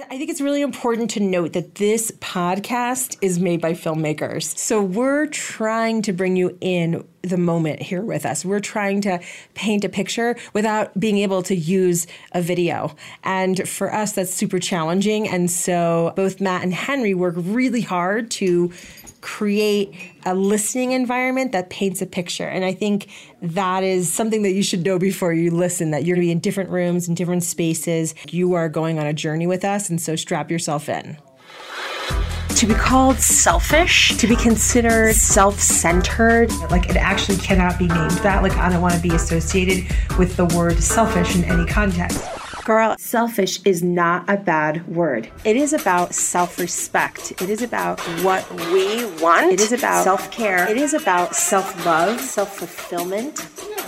I think it's really important to note that this podcast is made by filmmakers. So we're trying to bring you in the moment here with us. We're trying to paint a picture without being able to use a video. And for us, that's super challenging. And so both Matt and Henry work really hard to create a listening environment that paints a picture. And I think that is something that you should know before you listen, that you're going to be in different rooms, in different spaces. You are going on a journey with us, and so strap yourself in. To be called selfish, to be considered self-centered, like it actually cannot be named that. Like I don't want to be associated with the word selfish in any context. Girl, selfish is not a bad word. It is about self-respect. It is about what we want. It is about self-care. It is about self-love, self-fulfillment.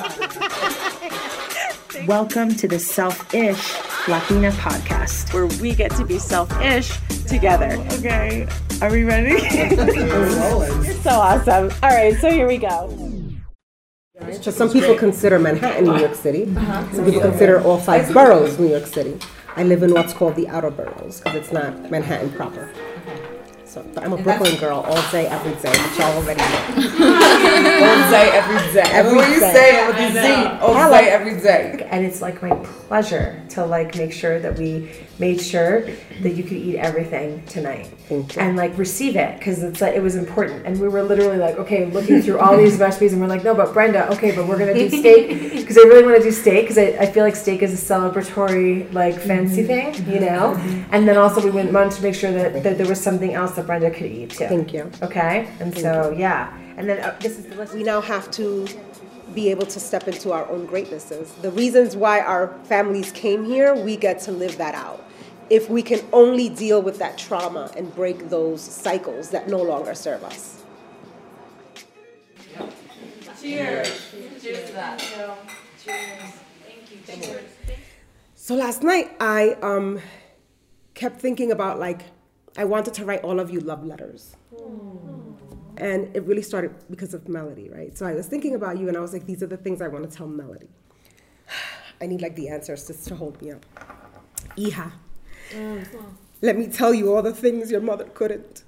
Welcome to the Self-ish Latina podcast, where we get to be self-ish together. Okay, are we ready? You're so awesome. All right, so here we go. So some people consider Manhattan New York City. Some people consider all 5 boroughs New York City. I live in what's called the outer boroughs because it's not Manhattan proper. So, but I'm a Brooklyn girl all day, every day, which y'all already know. All day, every day. Every you say with the Z, all day, every day. And it's like my pleasure to like make sure that we made sure that you could eat everything tonight. Thank you. And like receive it, because it's like it was important. And we were literally like, okay, looking through all these recipes, and we're like, no, but Brenda, okay, but we're gonna do steak because I really want to do steak because I feel like steak is a celebratory like fancy thing, you know. And then also we wanted to make sure that there was something else that Brenda could eat too. Thank you. Okay, and so yeah, and then this is the list. We now have to be able to step into our own greatnesses. The reasons why our families came here, we get to live that out. If we can only deal with that trauma and break those cycles that no longer serve us. Cheers. Cheers to that. Cheers. Thank you. So last night I kept thinking about like, I wanted to write all of you love letters. And it really started because of Melody, right? So I was thinking about you and I was like, these are the things I want to tell Melody. I need like the answers just to hold me up. Hija, let me tell you all the things your mother couldn't.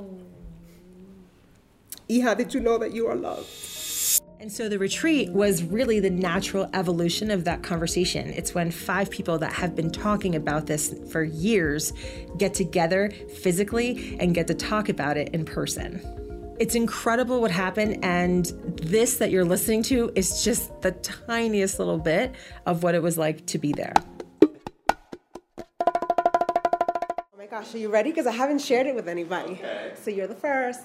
Hija, did you know that you are loved? And so the retreat was really the natural evolution of that conversation. It's when 5 people that have been talking about this for years get together physically and get to talk about it in person. It's incredible what happened, and this that you're listening to is just the tiniest little bit of what it was like to be there. Oh my gosh, are you ready? Because I haven't shared it with anybody. Okay. So you're the first.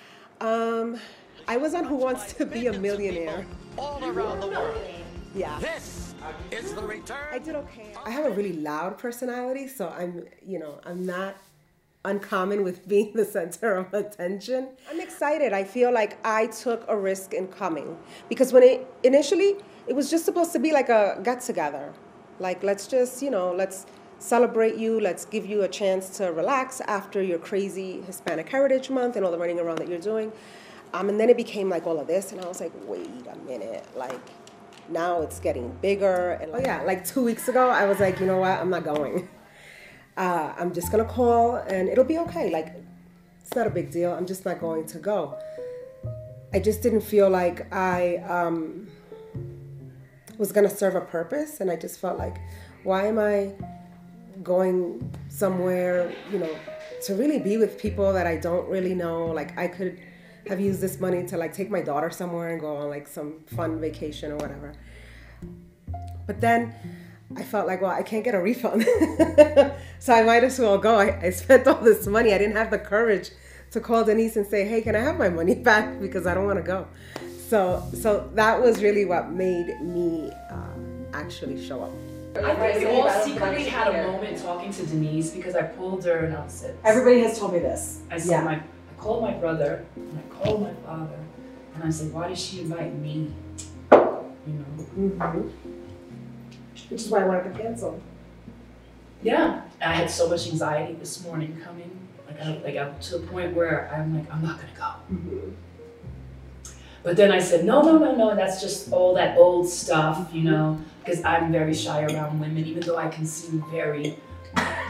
I was on Who Wants to Be a Millionaire. All around the world. Yeah. This is the return. I did okay. I have a really loud personality, so I'm not uncommon with being the center of attention. I'm excited. I feel like I took a risk in coming because when initially it was just supposed to be like a get together. Like let's just, let's celebrate you. Let's give you a chance to relax after your crazy Hispanic Heritage Month and all the running around that you're doing. And then it became like all of this, and I was like, wait a minute, like now it's getting bigger. And like 2 weeks ago, I was like, you know what, I'm not going. I'm just gonna call, and it'll be okay. Like, it's not a big deal. I'm just not going to go. I just didn't feel like I was gonna serve a purpose, and I just felt like, why am I going somewhere, to really be with people that I don't really know? Like, I could have used this money to like take my daughter somewhere and go on like some fun vacation or whatever. But then I felt like, well, I can't get a refund. So I might as well go. I spent all this money. I didn't have the courage to call Denise and say, hey, can I have my money back? Because I don't want to go. So that was really what made me actually show up. I think we all secretly had a moment talking to Denise because I pulled her and I said, Everybody has told me this. I said, I called my brother and I called my father and I said, why did she invite me? Mm-hmm. Which is why I wanted to cancel. Yeah, I had so much anxiety this morning coming. Like I to the point where I'm like, I'm not gonna go. Mm-hmm. But then I said, no, that's just all that old stuff, because I'm very shy around women, even though I can seem very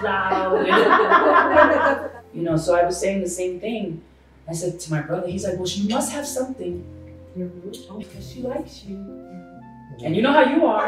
loud. You know, so I was saying the same thing. I said to my brother, he's like, well, she must have something. Because she likes you. And you know how you are.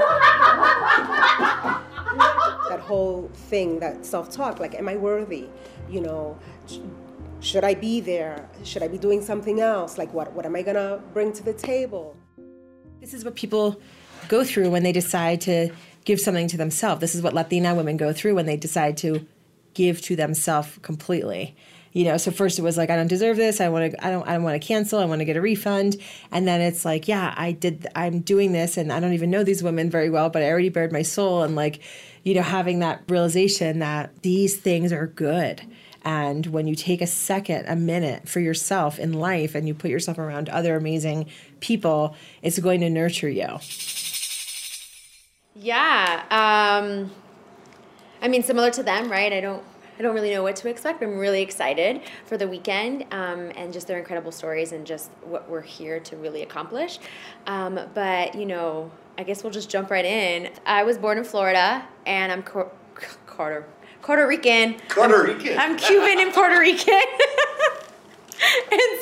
That whole thing, that self-talk, like, am I worthy? You know, should I be there? Should I be doing something else? Like, what am I gonna bring to the table? This is what people go through when they decide to give something to themselves. This is what Latina women go through when they decide to give to themselves completely. You know, so first it was like, I don't deserve this. I don't want to cancel. I want to get a refund. And then it's like, yeah, I'm doing this and I don't even know these women very well, but I already bared my soul. And like, you know, having that realization that these things are good. And when you take a minute for yourself in life and you put yourself around other amazing people, it's going to nurture you. Yeah. I mean, similar to them, right? I don't really know what to expect, but I'm really excited for the weekend and just their incredible stories and just what we're here to really accomplish. But, you know, I guess we'll just jump right in. I was born in Florida, and I'm Puerto Rican. Puerto Rican. I'm Cuban and Puerto Rican. And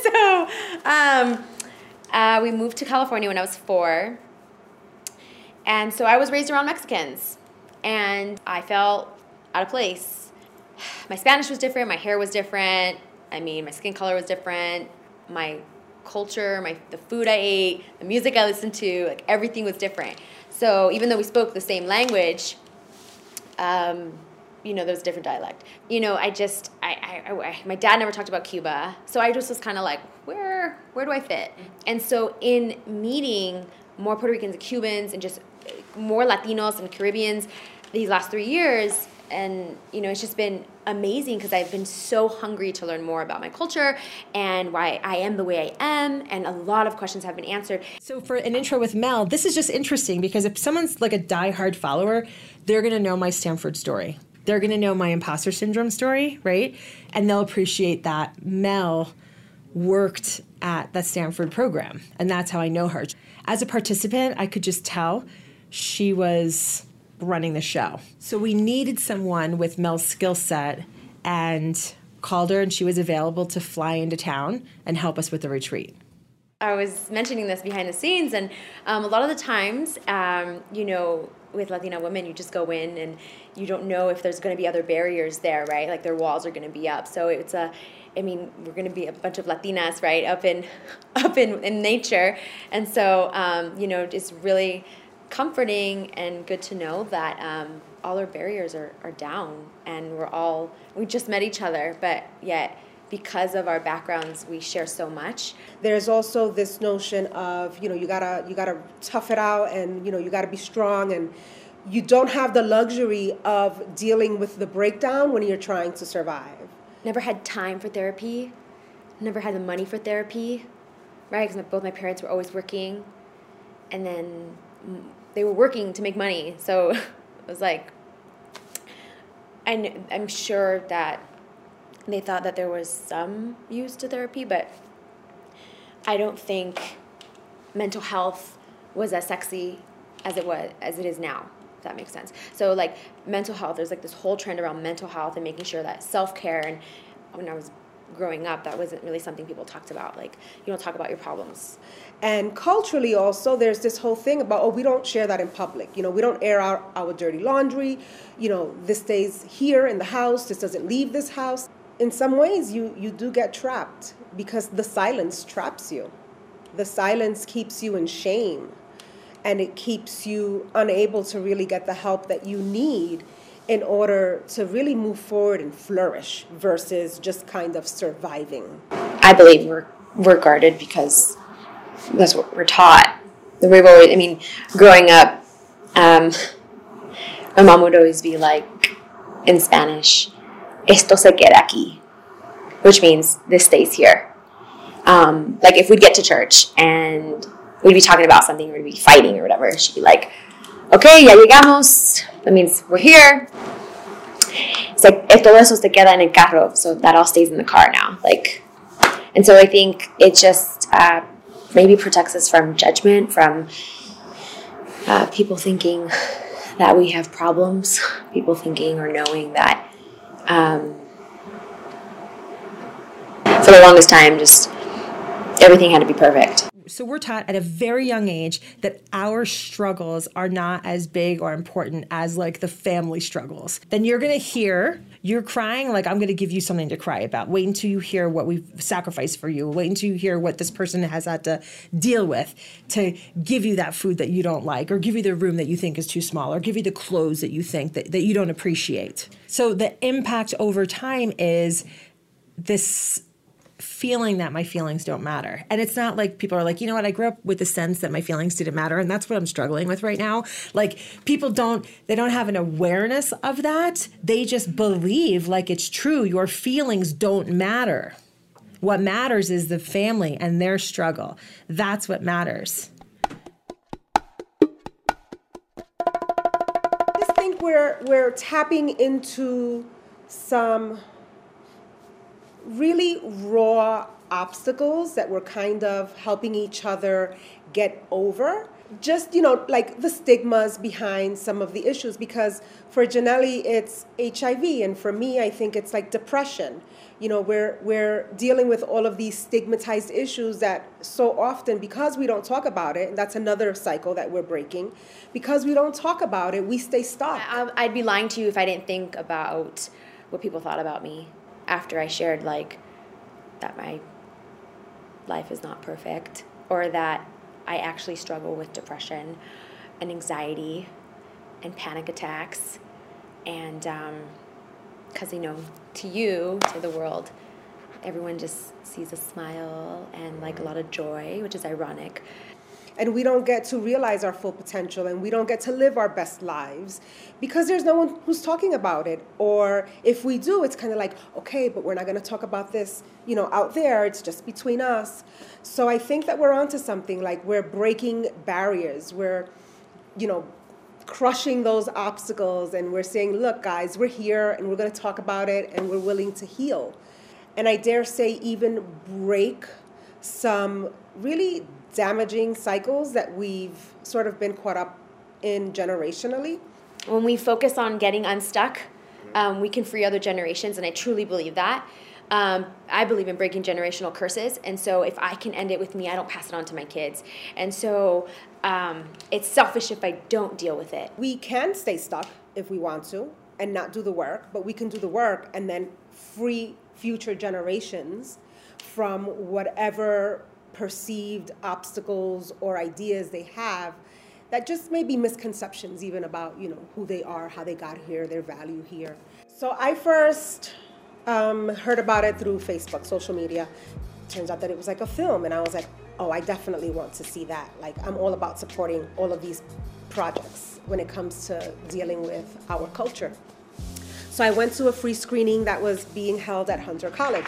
so we moved to California when I was 4. And so I was raised around Mexicans, and I felt out of place. My Spanish was different, my hair was different, I mean, my skin color was different, my culture, the food I ate, the music I listened to, like everything was different. So even though we spoke the same language, you know, there was a different dialect. You know, my dad never talked about Cuba, so I just was kind of like, where do I fit? And so in meeting more Puerto Ricans and Cubans and just more Latinos and Caribbeans these last 3 years, and, you know, it's just been amazing because I've been so hungry to learn more about my culture and why I am the way I am, and a lot of questions have been answered. So for an intro with Mel, this is just interesting because if someone's like a diehard follower, they're going to know my Stanford story. They're going to know my imposter syndrome story, right? And they'll appreciate that Mel worked at the Stanford program, and that's how I know her. As a participant, I could just tell she was running the show. So we needed someone with Mel's skill set and called her, and she was available to fly into town and help us with the retreat. I was mentioning this behind the scenes, and a lot of the times, you know, with Latina women, you just go in and you don't know if there's going to be other barriers there, right? Like their walls are going to be up. So we're going to be a bunch of Latinas, right, up in nature. And so, you know, it's really comforting and good to know that all our barriers are down, and we just met each other, but yet because of our backgrounds, we share so much. There's also this notion of, you know, you gotta tough it out, and, you know, you gotta be strong, and you don't have the luxury of dealing with the breakdown when you're trying to survive. Never had time for therapy, never had the money for therapy, right? Because both my parents were always working, and then they were working to make money. So it was like, I'm sure that they thought that there was some use to therapy, but I don't think mental health was as sexy as it is now, if that makes sense. So like mental health, there's like this whole trend around mental health and making sure that self-care, and when I was growing up, that wasn't really something people talked about. Like, you don't talk about your problems. And culturally also, there's this whole thing about, we don't share that in public. You know, we don't air out our dirty laundry. You know, this stays here in the house. This doesn't leave this house. In some ways, you do get trapped because the silence traps you. The silence keeps you in shame, and it keeps you unable to really get the help that you need in order to really move forward and flourish versus just kind of surviving. I believe we're guarded because that's what we're taught. We've always, I mean, growing up, my mom would always be like, in Spanish, esto se queda aquí, which means this stays here. Like if we'd get to church and we'd be talking about something, or we'd be fighting or whatever, she'd be like, okay, ya llegamos, that means we're here. It's like, todo eso se queda en el carro, so that all stays in the car now. Like, and so I think it just maybe protects us from judgment, from people thinking that we have problems, people thinking or knowing that For the longest time, just everything had to be perfect. So we're taught at a very young age that our struggles are not as big or important as like the family struggles. Then you're going to hear, you're crying, like I'm going to give you something to cry about. Wait until you hear what we've sacrificed for you. Wait until you hear what this person has had to deal with to give you that food that you don't like, or give you the room that you think is too small, or give you the clothes that you think that you don't appreciate. So the impact over time is this feeling that my feelings don't matter. And it's not like people are like, you know what, I grew up with the sense that my feelings didn't matter, and that's what I'm struggling with right now. Like, people don't have an awareness of that. They just believe like it's true. Your feelings don't matter. What matters is the family and their struggle. That's what matters. I just think we're tapping into some really raw obstacles that we're kind of helping each other get over. Just, like the stigmas behind some of the issues, because for Janelli, it's HIV, and for me, I think it's like depression. We're dealing with all of these stigmatized issues that so often, because we don't talk about it, and that's another cycle that we're breaking, because we don't talk about it, we stay stuck. I'd be lying to you if I didn't think about what people thought about me after I shared, like, that my life is not perfect, or that I actually struggle with depression and anxiety and panic attacks. And because, to you, to the world, everyone just sees a smile and like a lot of joy, which is ironic. And we don't get to realize our full potential, and we don't get to live our best lives because there's no one who's talking about it. Or if we do, it's kind of like, okay, but we're not going to talk about this, out there. It's just between us. So I think that we're onto something. Like, we're breaking barriers. We're, crushing those obstacles, and we're saying, look, guys, we're here, and we're going to talk about it, and we're willing to heal. And I dare say even break some really damaging cycles that we've sort of been caught up in generationally. When we focus on getting unstuck, we can free other generations, and I truly believe that. I believe in breaking generational curses, and so if I can end it with me, I don't pass it on to my kids. And so it's selfish if I don't deal with it. We can stay stuck if we want to and not do the work, but we can do the work and then free future generations from whatever perceived obstacles or ideas they have that just may be misconceptions even about, who they are, how they got here, their value here. So I first heard about it through Facebook, social media. Turns out that it was like a film, and I was like, oh, I definitely want to see that. Like, I'm all about supporting all of these projects when it comes to dealing with our culture. So I went to a free screening that was being held at Hunter College.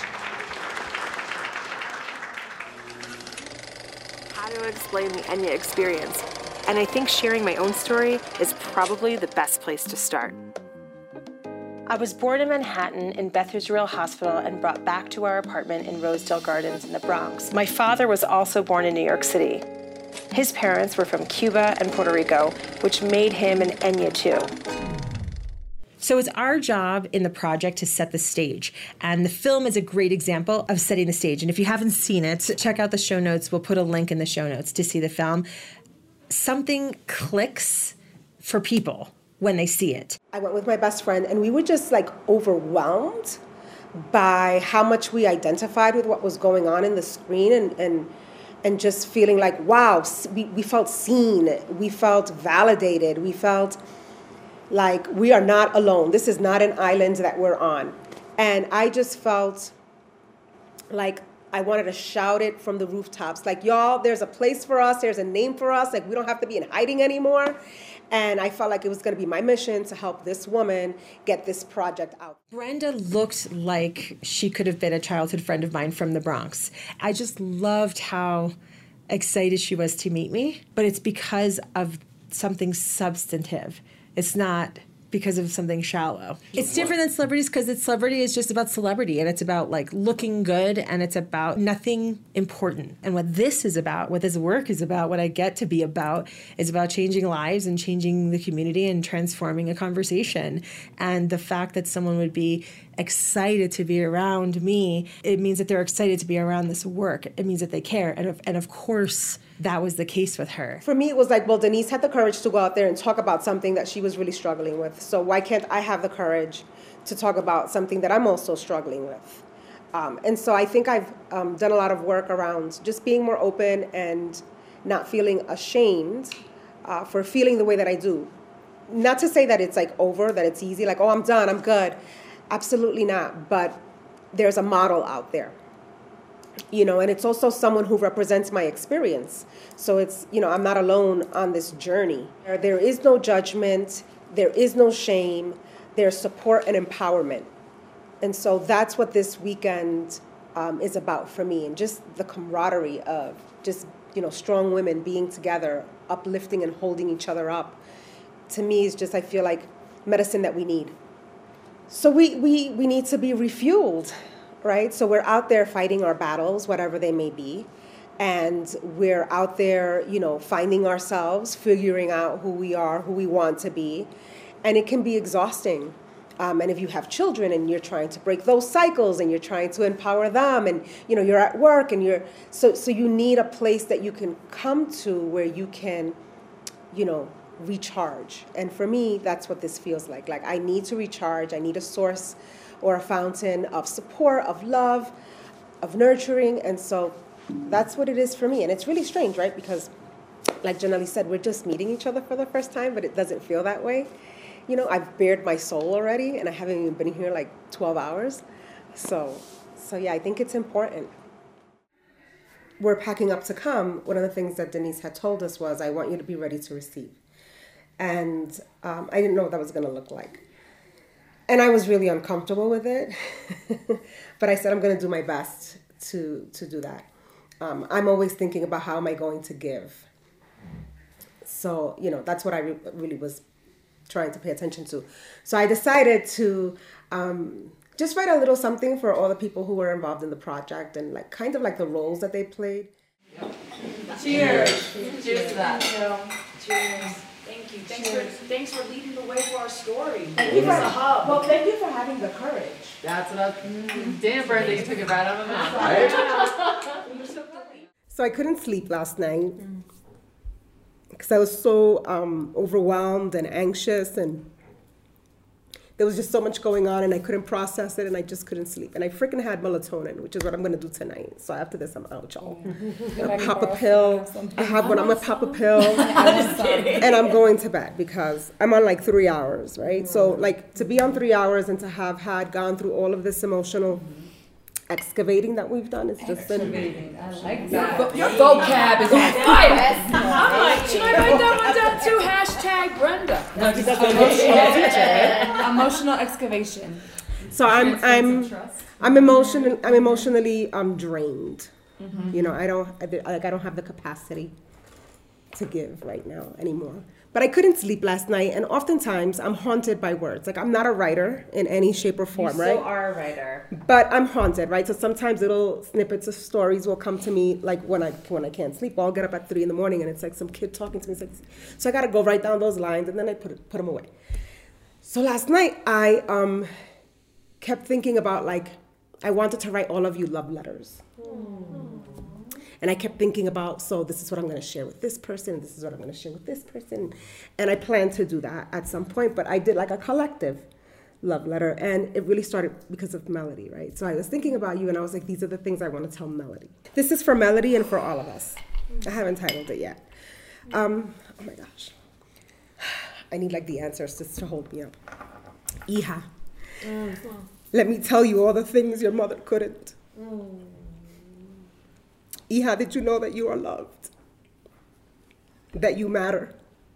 How to explain the Enya experience, and I think sharing my own story is probably the best place to start. I was born in Manhattan in Beth Israel Hospital and brought back to our apartment in Rosedale Gardens in the Bronx. My father was also born in New York City. His parents were from Cuba and Puerto Rico, which made him an Enya too. So it's our job in the project to set the stage. And the film is a great example of setting the stage. And if you haven't seen it, check out the show notes. We'll put a link in the show notes to see the film. Something clicks for people when they see it. I went with my best friend, and we were just like overwhelmed by how much we identified with what was going on in the screen, and just feeling like, wow, we felt seen, we felt validated, we felt like we are not alone. This is not an island that we're on. And I just felt like I wanted to shout it from the rooftops, like, y'all, there's a place for us, there's a name for us, like, we don't have to be in hiding anymore. And I felt like it was going to be my mission to help this woman get this project out. Brenda looked like she could have been a childhood friend of mine from the Bronx. I just loved how excited she was to meet me, but it's because of something substantive. It's not because of something shallow. It's different than celebrities because celebrity is just about celebrity, and it's about like looking good, and it's about nothing important. And what this is about, what this work is about, what I get to be about, is about changing lives and changing the community and transforming a conversation. And the fact that someone would be excited to be around me, it means that they're excited to be around this work. It means that they care. And of course, that was the case with her. For me, it was like, well, Denise had the courage to go out there and talk about something that she was really struggling with. So why can't I have the courage to talk about something that I'm also struggling with? And so I think I've done a lot of work around just being more open and not feeling ashamed for feeling the way that I do. Not to say that it's like over, that it's easy, like, oh, I'm done, I'm good. Absolutely not. But there's a model out there. And it's also someone who represents my experience. So it's, I'm not alone on this journey. There is no judgment. There is no shame. There's support and empowerment. And so that's what this weekend is about for me. And just the camaraderie of just, strong women being together, uplifting and holding each other up. To me, is just, I feel like medicine that we need. So we need to be refueled. Right? So we're out there fighting our battles, whatever they may be. And we're out there, finding ourselves, figuring out who we are, who we want to be. And it can be exhausting. And if you have children and you're trying to break those cycles and you're trying to empower them and, you're at work and so you need a place that you can come to where you can, recharge. And for me, that's what this feels like. Like I need to recharge. I need a source or a fountain of support, of love, of nurturing. And so that's what it is for me. And it's really strange, right? Because like Janelle said, we're just meeting each other for the first time, but it doesn't feel that way. I've bared my soul already, and I haven't even been here like 12 hours. So yeah, I think it's important. We're packing up to come. One of the things that Denise had told us was, I want you to be ready to receive. And I didn't know what that was going to look like. And I was really uncomfortable with it. But I said, I'm going to do my best to do that. I'm always thinking about how am I going to give. So, that's what I really was trying to pay attention to. So I decided to just write a little something for all the people who were involved in the project and like kind of like the roles that they played. Cheers. Cheers to that. Cheers. Thank you. Thanks for leading the way for our story. Thank you well, thank you for having the courage. That's what I was... Damn, Brenda, you took it right out of my mouth. So I couldn't sleep last night because I was so overwhelmed and anxious, and there was just so much going on, and I couldn't process it, and I just couldn't sleep. And I freaking had melatonin, which is what I'm going to do tonight. So after this, I'm out, y'all. I'll pop a pill. I'm going to pop a pill, and I'm going to bed because I'm on like 3 hours, right? So like to be on 3 hours and to have gone through all of this emotional excavating that we've done, it's just been... I like that. Your vocab is on fire. I'm like, should I write that one down too? Hashtag Brenda. No, emotional excavation. So I'm emotionally drained. Mm-hmm. I don't have the capacity to give right now anymore. But I couldn't sleep last night, and oftentimes I'm haunted by words. Like I'm not a writer in any shape or form, right? You are a writer. But I'm haunted, right? So sometimes little snippets of stories will come to me, like when I can't sleep. I'll get up at 3 a.m. and it's like some kid talking to me. So I got to go write down those lines, and then I put them away. So last night I kept thinking about like I wanted to write all of you love letters. And I kept thinking about, so this is what I'm going to share with this person, and this is what I'm going to share with this person. And I plan to do that at some point, but I did like a collective love letter, and it really started because of Melody, right? So I was thinking about you, and I was like, these are the things I want to tell Melody. This is for Melody and for all of us. I haven't titled it yet. Oh my gosh. I need like the answers just to hold me up. Hija, let me tell you all the things your mother couldn't. Hija, did you know that you are loved? That you matter?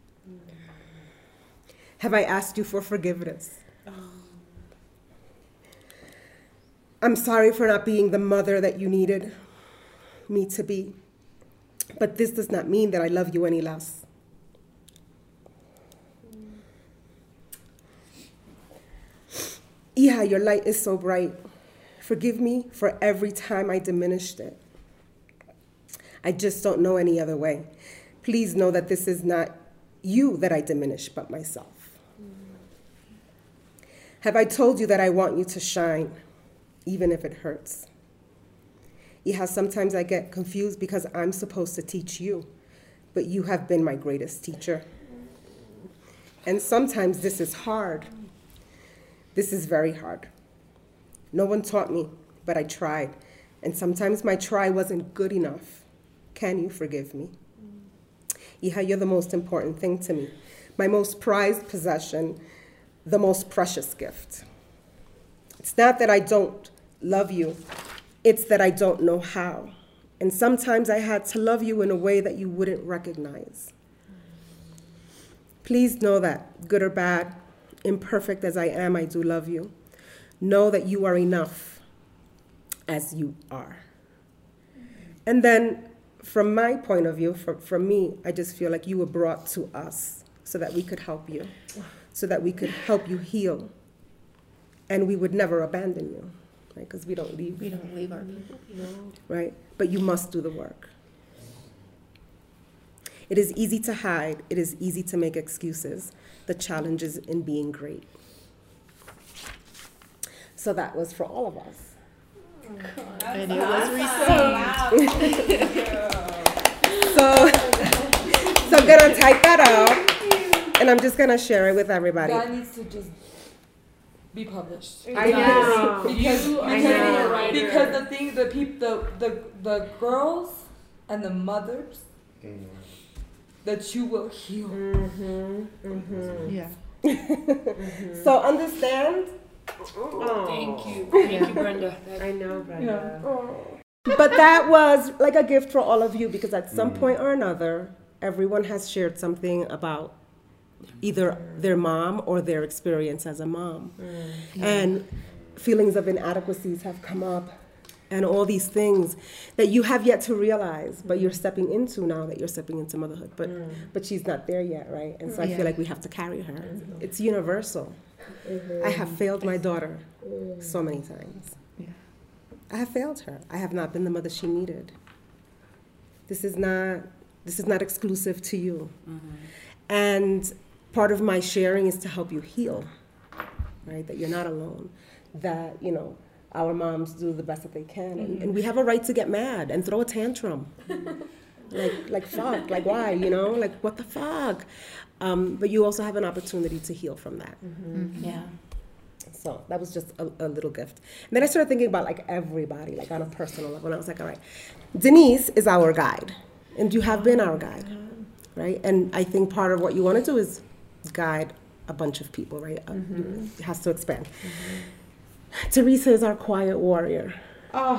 Have I asked you for forgiveness? I'm sorry for not being the mother that you needed me to be, but this does not mean that I love you any less. Yeah, your light is so bright. Forgive me for every time I diminished it. I just don't know any other way. Please know that this is not you that I diminish, but myself. Have I told you that I want you to shine, even if it hurts? Yeah, sometimes I get confused because I'm supposed to teach you, but you have been my greatest teacher. And sometimes this is hard. This is very hard. No one taught me, but I tried. And sometimes my try wasn't good enough. Can you forgive me? Yeah, you're the most important thing to me. My most prized possession, the most precious gift. It's not that I don't love you. It's that I don't know how. And sometimes I had to love you in a way that you wouldn't recognize. Please know that, good or bad, imperfect as I am, I do love you. Know that you are enough as you are. And then, from my point of view, from me, I just feel like you were brought to us so that we could help you, so that we could help you heal. And we would never abandon you, right? Because we don't leave. We don't leave our people. Right? But you must do the work. It is easy to hide. It is easy to make excuses. The challenge is in being great. So that was for all of us. And it was received. So I'm gonna type that up, and I'm just gonna share it with everybody. That needs to just be published. I know. Because the thing, the girls and the mothers that you will heal. Yeah. So understand. Thank you, Brenda. I know, Brenda. But that was like a gift for all of you, because at some point or another, everyone has shared something about either their mom or their experience as a mom. And feelings of inadequacies have come up, and all these things that you have yet to realize, but you're stepping into now that you're stepping into motherhood. But she's not there yet, right? And so I feel like we have to carry her. It's universal. I have failed my daughter so many times. I have failed her. I have not been the mother she needed. This is not exclusive to you. And part of my sharing is to help you heal, right? That you're not alone. That, our moms do the best that they can. And we have a right to get mad and throw a tantrum. like fuck, like why, like what the fuck? But you also have an opportunity to heal from that. Yeah. So that was just a little gift. And then I started thinking about like everybody, like on a personal level. And I was like, all right, Denise is our guide. And you have been our guide, right? And I think part of what you want to do is guide a bunch of people, right? It has to expand. Teresa is our quiet warrior. I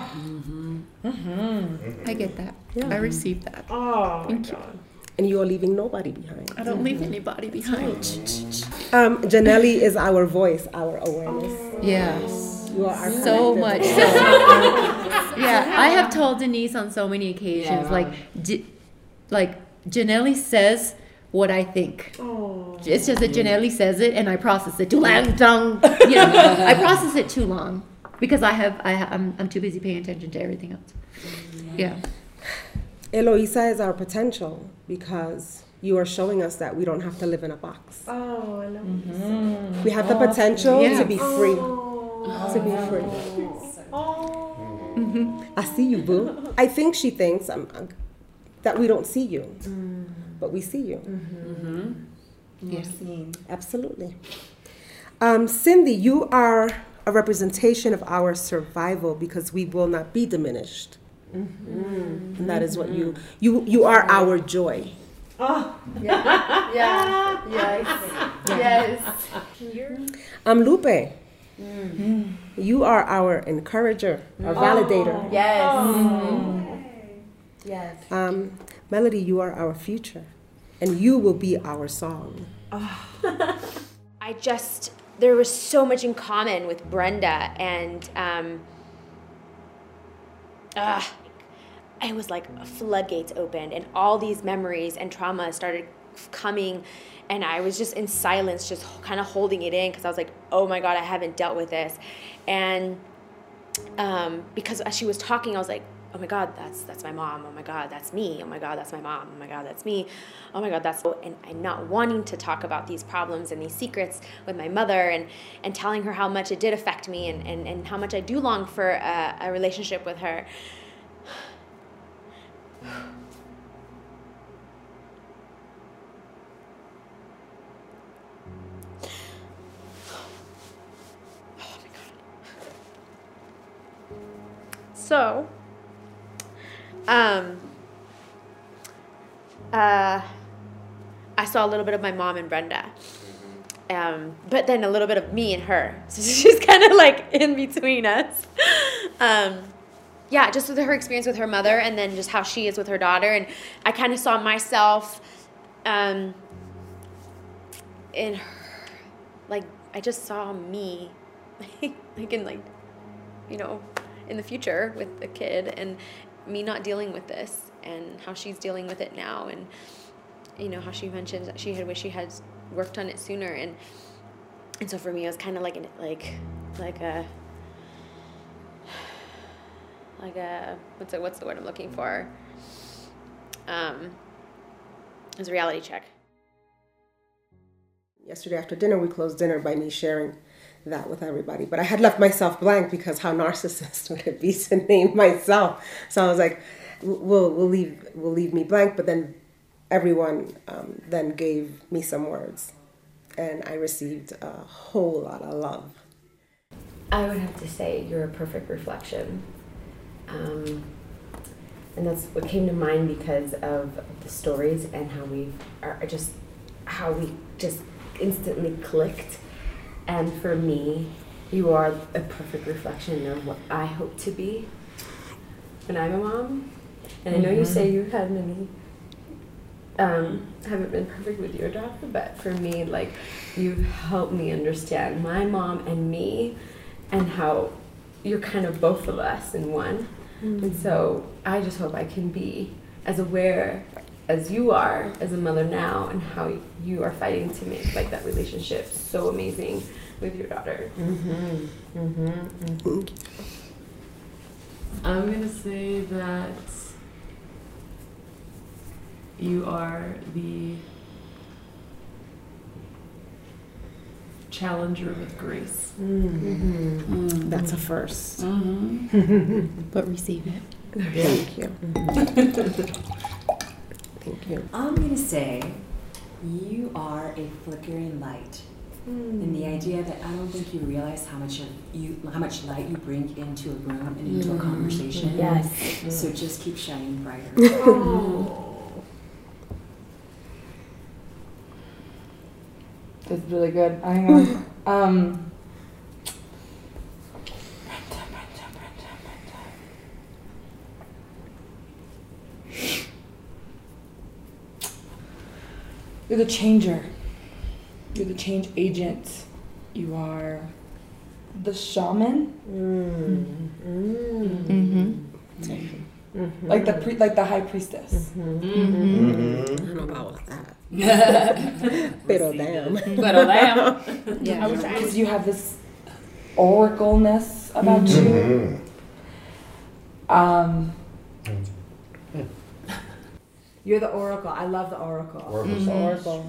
get that. Yeah. I received that. Oh, Thank you. And you are leaving nobody behind. I don't leave anybody behind. Janelle is our voice, our awareness. Yes. You are our So collective much voice. so. Yeah, I have told Denise on so many occasions, like Janelle says what I think. It's just that Janelle says it and I process it too long. I process it too long because I'm too busy paying attention to everything else. Yeah. Eloisa is our potential because you are showing us that we don't have to live in a box. Oh, I love We have the potential Yeah. to be free. To be free. I see you, boo. I think she thinks that we don't see you, but we see you. Yes. Absolutely. Cindy, you are a representation of our survival because we will not be diminished. And that is what you are our joy. Yes. Lupe, you are our encourager, our validator. Yes. Melody, you are our future, and you will be our song. There was so much in common with Brenda, and it was like floodgates opened, and all these memories and trauma started coming, and I was just in silence, just kind of holding it in, because I was like, oh my God, I haven't dealt with this. And because as she was talking, I was like, oh my God, that's my mom. Oh my God, that's me. Oh my God, that's my mom. Oh my God, that's me. Oh my God, that's... And not wanting to talk about these problems and these secrets with my mother, and telling her how much it did affect me, and how much I do long for a relationship with her. So, I saw a little bit of my mom and Brenda, but then a little bit of me and her. So she's kind of like in between us. Yeah, just with her experience with her mother, and then just how she is with her daughter. And I kind of saw myself in her, like, I just saw me, like in, like, you know, in the future with the kid, and me not dealing with this, and how she's dealing with it now, and you know how she mentioned that she had wished she had worked on it sooner, and so for me it was kind of like a what's the word I'm looking for? It was a reality check. Yesterday after dinner, we closed dinner by me sharing that with everybody, but I had left myself blank because how narcissist would it be to name myself? So I was like, we'll leave me blank. But then everyone then gave me some words, and I received a whole lot of love. I would have to say you're a perfect reflection, and that's what came to mind because of the stories and how we just instantly clicked. And for me, you are a perfect reflection of what I hope to be when I'm a mom. And I know you say you haven't been perfect with your daughter, but for me, like, you've helped me understand my mom and me, and how you're kind of both of us in one. And so I just hope I can be as aware as you are as a mother now, and how you are fighting to make, like, that relationship so amazing with your daughter. I'm gonna say that you are the challenger with grace. That's a first. But receive it. Thank you. Thank you. I'm going to say you are a flickering light. And the idea that I don't think you realize how much light you bring into a room and into a conversation. Yes. So just keep shining brighter. That's really good. I know. You're the changer. You're the change agent. You are the shaman. Like the high priestess. I don't know about that. Pero damn. Yeah, because you have this oracleness about you. You're the oracle. I love the oracle. Oracle.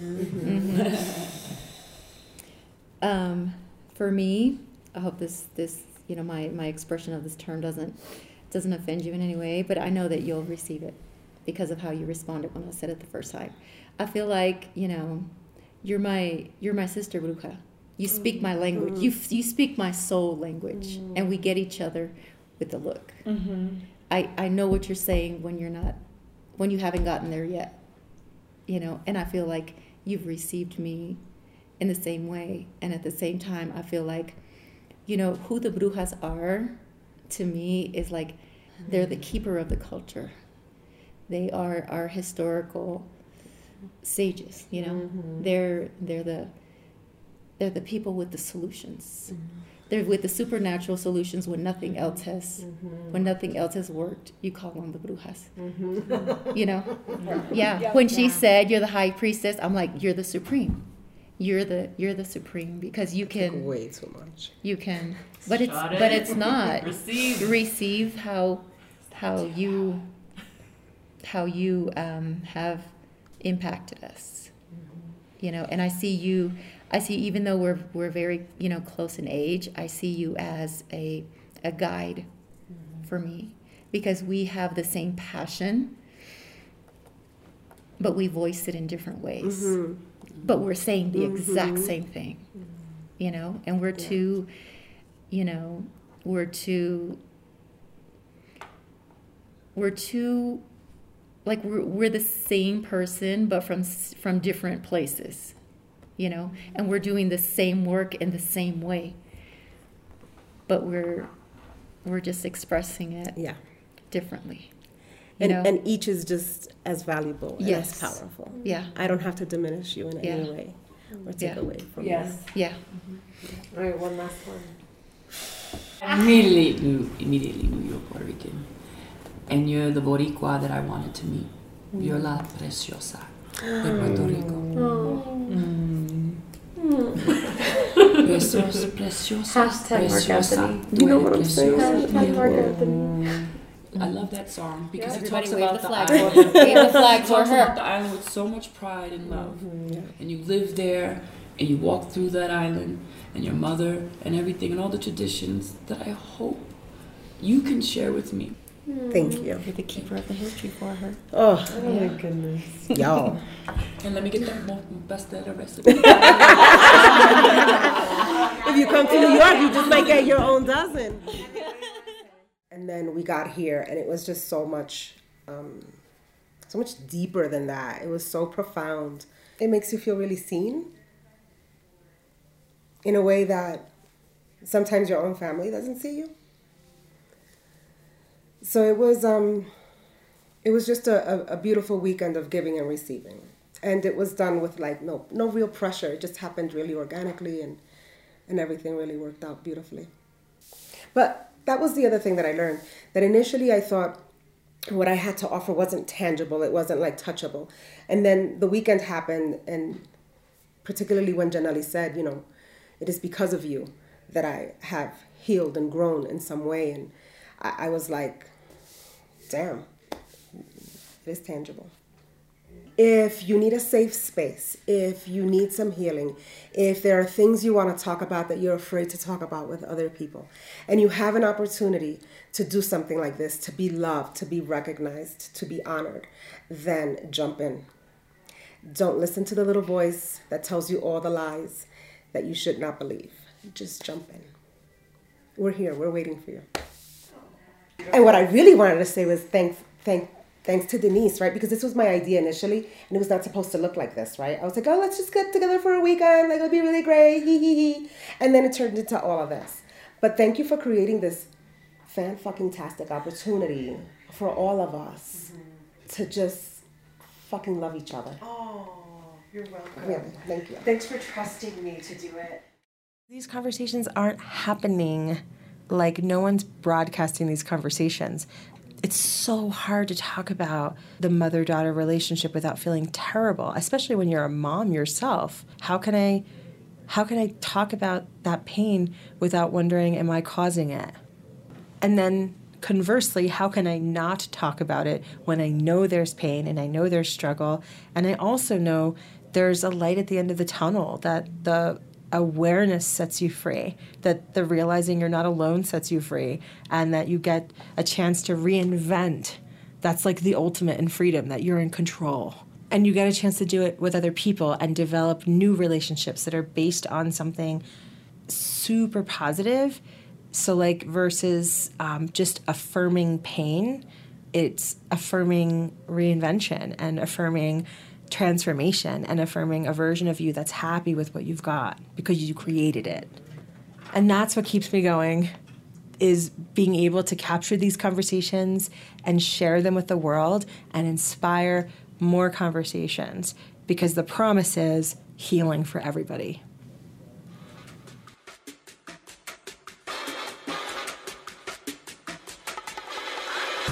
For me, I hope this my expression of this term doesn't offend you in any way, but I know that you'll receive it because of how you responded when I said it the first time. I feel like, you're my sister, Bruja. You speak my language. You speak my soul language, and we get each other with the look. I know what you're saying when you haven't gotten there yet, and I feel like you've received me in the same way. And at the same time, I feel like, who the Brujas are to me is like, they're the keeper of the culture. They are our historical sages, They're the people with the solutions. They're with the supernatural solutions when nothing else has worked. You call on the brujas. You know? Yeah. When she said you're the high priestess, I'm like, you're the supreme. You're the supreme because you can way too much. You can, but it's not. Receive how you have impacted us. You know, and I see even though we're very, you know, close in age, I see you as a guide for me because we have the same passion, but we voice it in different ways. But we're saying the exact same thing, you know, and we're two, like we're the same person, but from different places, you know, and we're doing the same work in the same way, but we're just expressing it differently. And each is just as valuable and as powerful. Yeah. I don't have to diminish you in any way or take away from you. Yeah. All right, one last one. Immediately knew you were Puerto Rican. And you're the Boricua that I wanted to meet. You're la preciosa de Puerto Rico. Preciosa. You know what I'm saying? I love that song because it Everybody talks wave about the the flag island. for her. Wave the flag It for talks her. about the island with so much pride and love. And you live there and you walk through that island and your mother and everything and all the traditions that I hope you can share with me. Thank you. You're the keeper of the hill tree for her. Oh my goodness. Y'all. And let me get that pastel recipe. If you come to New York, you just might get your own dozen. And then we got here, and it was just so much deeper than that. It was so profound. It makes you feel really seen in a way that sometimes your own family doesn't see you. So it was just a beautiful weekend of giving and receiving. And it was done with like no real pressure. It just happened really organically and everything really worked out beautifully. But that was the other thing that I learned, that initially I thought what I had to offer wasn't tangible. It wasn't like touchable. And then the weekend happened, and particularly when Janelli said, you know, it is because of you that I have healed and grown in some way. And I was like, damn, it is tangible. If you need a safe space, if you need some healing, if there are things you want to talk about that you're afraid to talk about with other people, and you have an opportunity to do something like this, to be loved, to be recognized, to be honored, then jump in. Don't listen to the little voice that tells you all the lies that you should not believe. Just jump in. We're here. We're waiting for you. And what I really wanted to say was thanks to Denise, right? Because this was my idea initially, and it was not supposed to look like this, right? I was like, oh, let's just get together for a weekend. Like, it'll be really great. Hee, hee, hee. And then it turned into all of this. But thank you for creating this fan-fucking-tastic opportunity for all of us to just fucking love each other. Oh, you're welcome. Really, thank you. Thanks for trusting me to do it. These conversations aren't happening, like no one's broadcasting these conversations. It's so hard to talk about the mother-daughter relationship without feeling terrible, especially when you're a mom yourself. How can I talk about that pain without wondering, am I causing it? And then conversely, how can I not talk about it when I know there's pain and I know there's struggle, and I also know there's a light at the end of the tunnel, that the awareness sets you free, that the realizing you're not alone sets you free, and that you get a chance to reinvent. That's like the ultimate in freedom, that you're in control. And you get a chance to do it with other people and develop new relationships that are based on something super positive. So like versus just affirming pain, it's affirming reinvention and affirming transformation and affirming a version of you that's happy with what you've got because you created it. And that's what keeps me going, is being able to capture these conversations and share them with the world and inspire more conversations, because the promise is healing for everybody.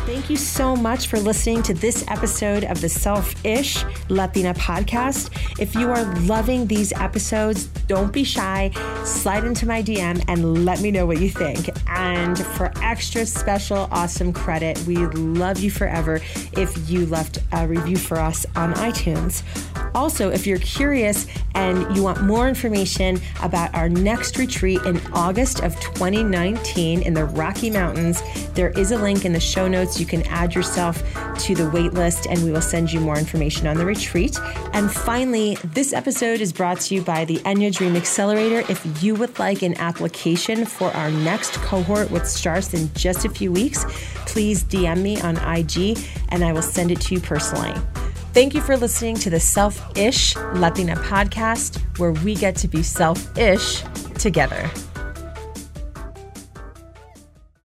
Thank you so much for listening to this episode of the Self-ish Latina podcast. If you are loving these episodes, don't be shy. Slide into my DM and let me know what you think. And for extra special, awesome credit, we love you forever if you left a review for us on iTunes. Also, if you're curious and you want more information about our next retreat in August of 2019 in the Rocky Mountains, there is a link in the show notes. You can add yourself to the wait list and we will send you more information on the retreat. And finally, this episode is brought to you by the Enya Dream Accelerator. If you would like an application for our next cohort, which starts in just a few weeks, please DM me on IG and I will send it to you personally. Thank you for listening to the Self-ish Latina podcast, where we get to be self-ish together.